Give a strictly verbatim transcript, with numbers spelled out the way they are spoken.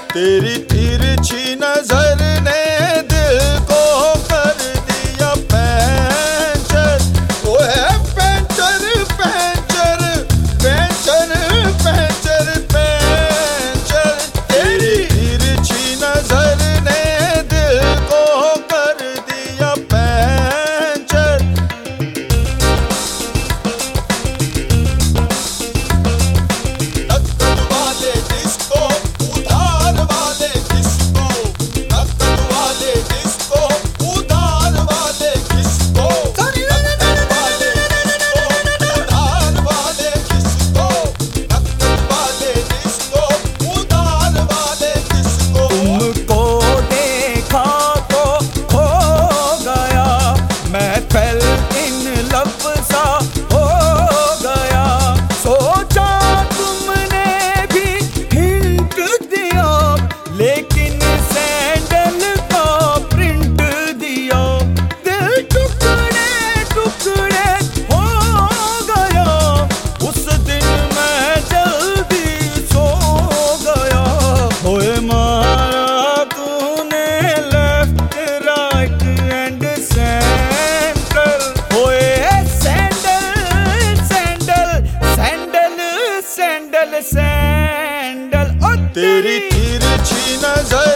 तेरी तिरछी नजर ने दिल को कर दिया पैंचर। ओए puncture puncture puncture puncture puncture. तेरी तिरछी नजर ने दिल को कर दिया पैंचर। नक्कल वाले डिस्को उधार वाले डिस्को, नक्कल वाले डिस्को उधार वाले डिस्को, नक्कल वाले डिस्को उधार वाले डिस्को, नक्कल वाले डिस्को उधार वाले डिस्को। तुमको देखा तो खो गया, मैं फेल इन लव सा हो गया। सोचा तुमने भी हिंट दिया, लेकिन सैंडल का प्रिंट दिया। दिल टुकड़े टुकड़े हो गया, उस दिन मैं जल्दी सो गया। होए मारा तूने लेफ्ट राइट एंड सेंट्रल। होए sandal sandal sandal sandal sandal. ओ तेरी तिरछी नजर